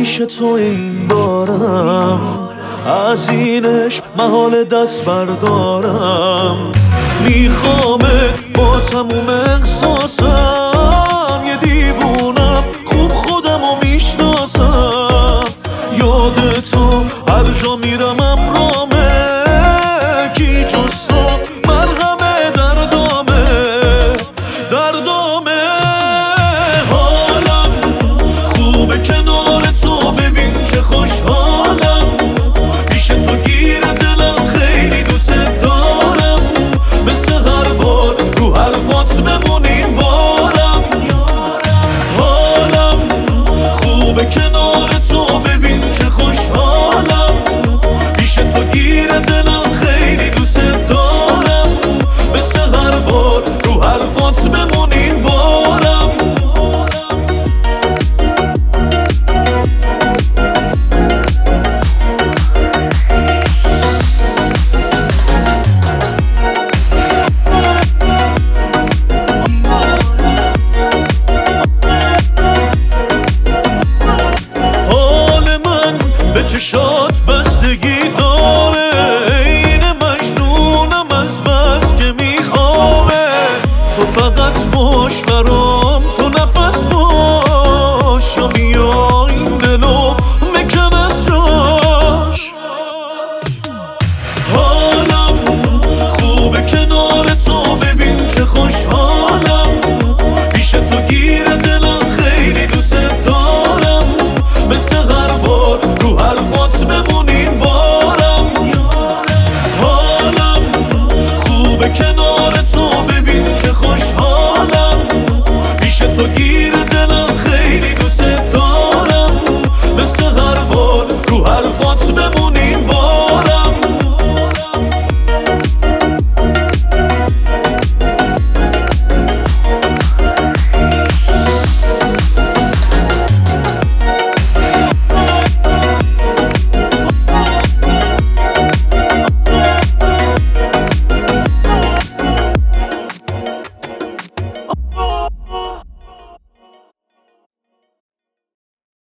پیش تو این بارم، از اینش محال دست بردارم. میخوامت با تموم احساسم، یه دیوونم خوب خودمو میشناسم. یاد تو هر جا میرم امرامه، کی جز تو مرهمه دردامه دردامه. حالم خوبه کنار تو، ببین چه خوشحالم. پیش تو گیر دلم، خیلی دوست دارم. مثل هر بار رو حرفات بمونیم بارم. حالم خوبه کنار تو، ببین چه خوشحالم. پیش تو گیر دلم، خیلی دوست دارم. مثل هر بار رو حرفات بمونیم بارم. به چشات بستگی داره، این مجنونم از بس که میخوابه. تو فقط باش برام، تو نفس باش، یا بیا این دلو مکن از جاش. حالم خوبه کنار تو، ببین چه خوشحال.